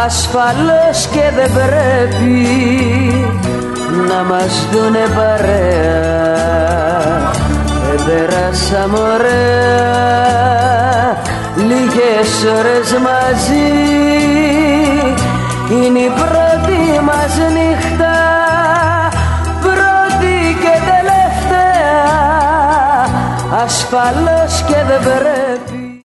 ασφαλώς και δεν πρέπει να μας δουνε παρέα. Περάσαμε ωραία λίγες ώρες μαζί. Είναι η πρώτη μας νύχτα, πρώτη και τελευταία, ασφαλώς και δεν πρέπει